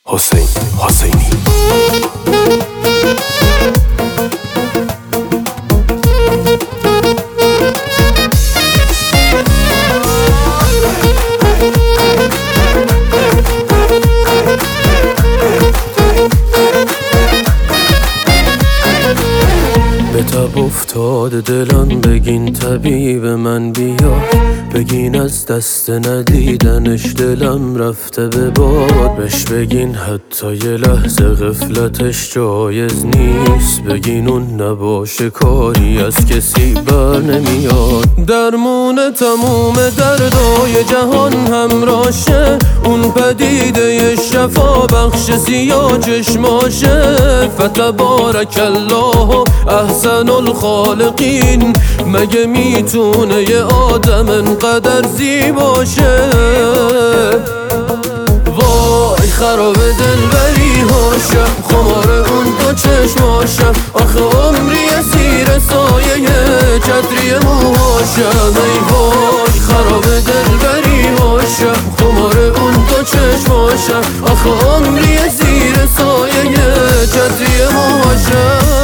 حسین حسینی. به تب افتاده دلم، بگین طبیب من بیاد، بگین از دست ندیدنش دلم رفته به باد، بهش بگین حتی یه لحظه غفلتش جایز نیست، بگین اون نباشه کاری از کسی بر نمیاد. درمون تموم دردای جهان همراشه، اون پدیده شفا بخش سیاه چشماشه. فتبارک الله احسن الخالقین، مگه میتونه یه آدم انقدر زیباشه؟ وای خراب دلبری هاشم، خمار اون دو چشماشم، آخه عمری زیر سایه چتری موهاشم. ای وای خراب دلبری هاشم، خمار اون دو چشماشم، آخه عمری زیر سایه چتری موهاشم.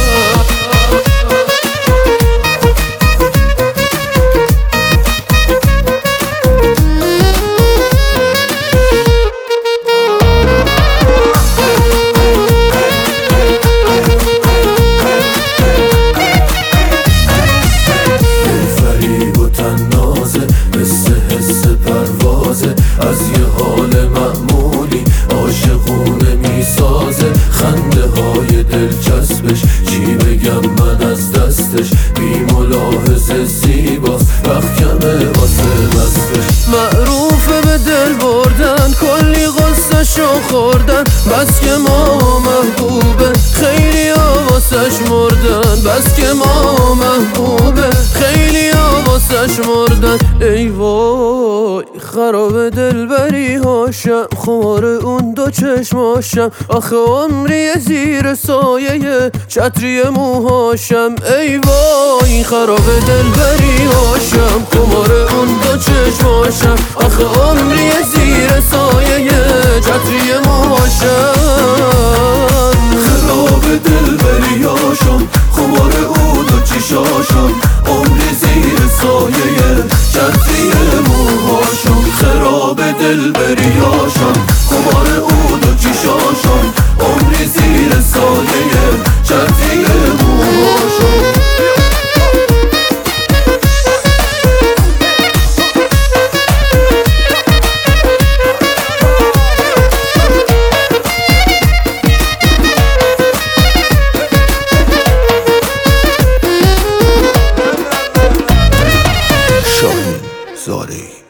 از یه حال معمولی عاشقونه میسازه، خنده های دلچسبش چی بگم من از دستش، بی ملاحظه زیباست وقت واسه مستش. معروفه به دل بردن، کلی غصه‌شو خوردن، بس که ما محبوبه خیلی واسش مردن، بس که ما محبوبه خیلی واسش مردن. ای وای خراب دلبری هاشم، خمار اون دو چشماشم، آخه عمری زیر سایه چتری موهاشم. ای وای خراب دلبری هاشم، خمار اون دو چشماشم، آخه عمری زیر سایه چتری موهاشم. خراب دلبری هاشم، خمار اون دو چشماشم، عمری زیر سایه چتری موهاشم. خراب دلبری هاشم، خمار اون دو چشماشم، عمری زیر سایه چتری موهاشم. شاهین زاده‌ای.